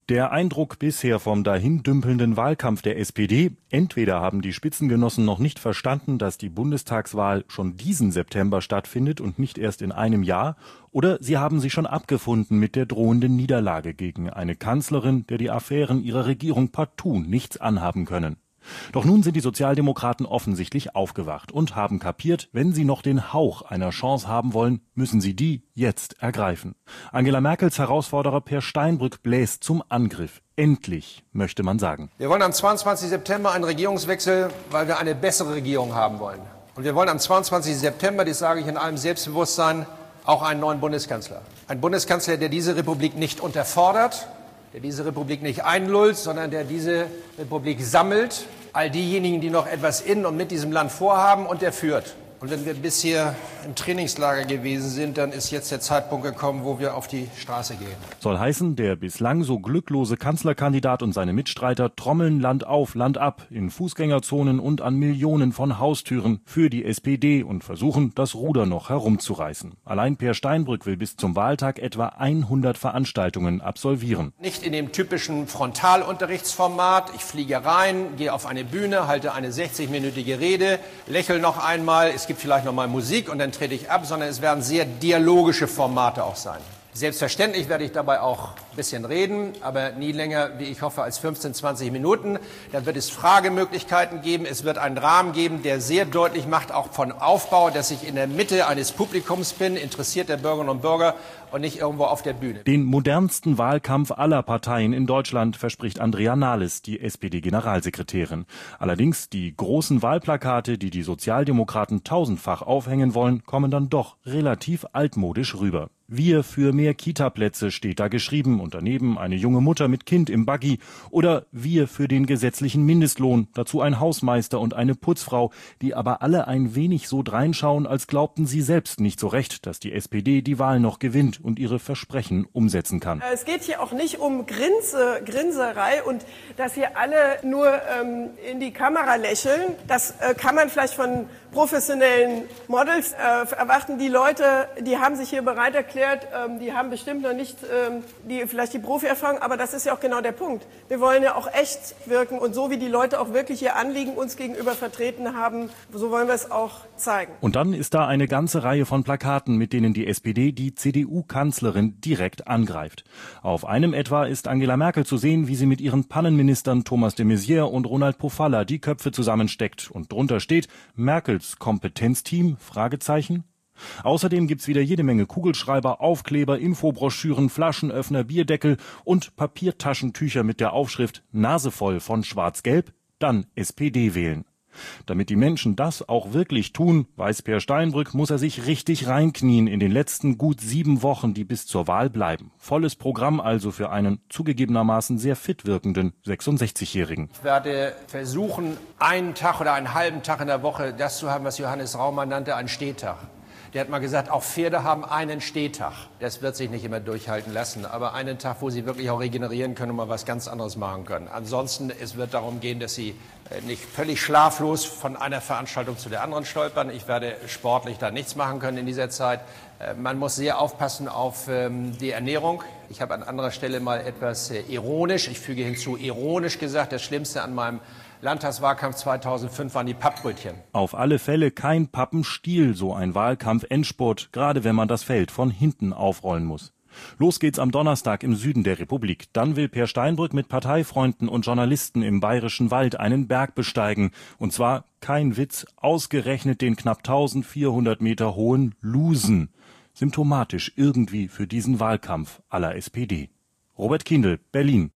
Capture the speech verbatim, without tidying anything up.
Der Eindruck bisher vom dahindümpelnden Wahlkampf der S P D: Entweder haben die Spitzengenossen noch nicht verstanden, dass die Bundestagswahl schon diesen September stattfindet und nicht erst in einem Jahr, oder sie haben sich schon abgefunden mit der drohenden Niederlage gegen eine Kanzlerin, der die Affären ihrer Regierung partout nichts anhaben können. Doch nun sind die Sozialdemokraten offensichtlich aufgewacht und haben kapiert, wenn sie noch den Hauch einer Chance haben wollen, müssen sie die jetzt ergreifen. Angela Merkels Herausforderer Peer Steinbrück bläst zum Angriff. Endlich, möchte man sagen. Wir wollen am zweiundzwanzigsten September einen Regierungswechsel, weil wir eine bessere Regierung haben wollen. Und wir wollen am zweiundzwanzigsten September, das sage ich in allem Selbstbewusstsein, auch einen neuen Bundeskanzler. Ein Bundeskanzler, der diese Republik nicht unterfordert, der diese Republik nicht einlullt, sondern der diese Republik sammelt, all diejenigen, die noch etwas in und mit diesem Land vorhaben, und der führt. Und wenn wir bisher im Trainingslager gewesen sind, dann ist jetzt der Zeitpunkt gekommen, wo wir auf die Straße gehen. Soll heißen, der bislang so glücklose Kanzlerkandidat und seine Mitstreiter trommeln Land auf, Land ab, in Fußgängerzonen und an Millionen von Haustüren für die S P D und versuchen, das Ruder noch herumzureißen. Allein Peer Steinbrück will bis zum Wahltag etwa hundert Veranstaltungen absolvieren. Nicht in dem typischen Frontalunterrichtsformat. Ich fliege rein, gehe auf eine Bühne, halte eine sechzigminütige Rede, lächle noch einmal, es gibt vielleicht noch mal Musik und dann trete ich ab, sondern es werden sehr dialogische Formate auch sein. Selbstverständlich werde ich dabei auch ein bisschen reden, aber nie länger, wie ich hoffe, als fünfzehn, zwanzig Minuten. Dann wird es Fragemöglichkeiten geben. Es wird einen Rahmen geben, der sehr deutlich macht, auch von Aufbau, dass ich in der Mitte eines Publikums bin, interessiert der Bürgerinnen und Bürger, und nicht irgendwo auf der Bühne. Den modernsten Wahlkampf aller Parteien in Deutschland verspricht Andrea Nahles, die S P D-Generalsekretärin. Allerdings die großen Wahlplakate, die die Sozialdemokraten tausendfach aufhängen wollen, kommen dann doch relativ altmodisch rüber. Wir für mehr Kita-Plätze steht da geschrieben und daneben eine junge Mutter mit Kind im Buggy. Oder wir für den gesetzlichen Mindestlohn, dazu ein Hausmeister und eine Putzfrau, die aber alle ein wenig so dreinschauen, als glaubten sie selbst nicht so recht, dass die S P D die Wahl noch gewinnt und ihre Versprechen umsetzen kann. Es geht hier auch nicht um Grinse, Grinserei und dass hier alle nur ähm, in die Kamera lächeln. Das äh, kann man vielleicht von professionellen Models äh, erwarten. Die Leute, die haben sich hier bereit erklärt, ähm, die haben bestimmt noch nicht ähm, die, vielleicht die Profi-Erfahrung, aber das ist ja auch genau der Punkt. Wir wollen ja auch echt wirken und so wie die Leute auch wirklich ihr Anliegen uns gegenüber vertreten haben, so wollen wir es auch zeigen. Und dann ist da eine ganze Reihe von Plakaten, mit denen die S P D die C D U-Kanzlerin direkt angreift. Auf einem etwa ist Angela Merkel zu sehen, wie sie mit ihren Pannenministern Thomas de Maizière und Ronald Pofalla die Köpfe zusammensteckt. Und drunter steht Merkels Kompetenzteam? Fragezeichen. Außerdem gibt's wieder jede Menge Kugelschreiber, Aufkleber, Infobroschüren, Flaschenöffner, Bierdeckel und Papiertaschentücher mit der Aufschrift Nase voll von Schwarz-Gelb, dann S P D wählen. Damit die Menschen das auch wirklich tun, weiß Peer Steinbrück, muss er sich richtig reinknien in den letzten gut sieben Wochen, die bis zur Wahl bleiben. Volles Programm also für einen zugegebenermaßen sehr fit wirkenden sechsundsechzigjährigen. Ich werde versuchen, einen Tag oder einen halben Tag in der Woche das zu haben, was Johannes Raumann nannte, einen Stehtag. Der hat mal gesagt, auch Pferde haben einen Stehtag. Das wird sich nicht immer durchhalten lassen, aber einen Tag, wo sie wirklich auch regenerieren können und mal was ganz anderes machen können. Ansonsten, es wird darum gehen, dass sie nicht völlig schlaflos von einer Veranstaltung zu der anderen stolpern. Ich werde sportlich da nichts machen können in dieser Zeit. Man muss sehr aufpassen auf die Ernährung. Ich habe an anderer Stelle mal etwas ironisch, ich füge hinzu ironisch gesagt, das Schlimmste an meinem Landtagswahlkampf zweitausendfünf waren die Pappbrötchen. Auf alle Fälle kein Pappenstiel, so ein Wahlkampf-Endspurt, gerade wenn man das Feld von hinten aufrollen muss. Los geht's am Donnerstag im Süden der Republik. Dann will Peer Steinbrück mit Parteifreunden und Journalisten im Bayerischen Wald einen Berg besteigen. Und zwar, kein Witz, ausgerechnet den knapp eintausendvierhundert Meter hohen Lusen. Symptomatisch irgendwie für diesen Wahlkampf aller S P D. Robert Kindl, Berlin.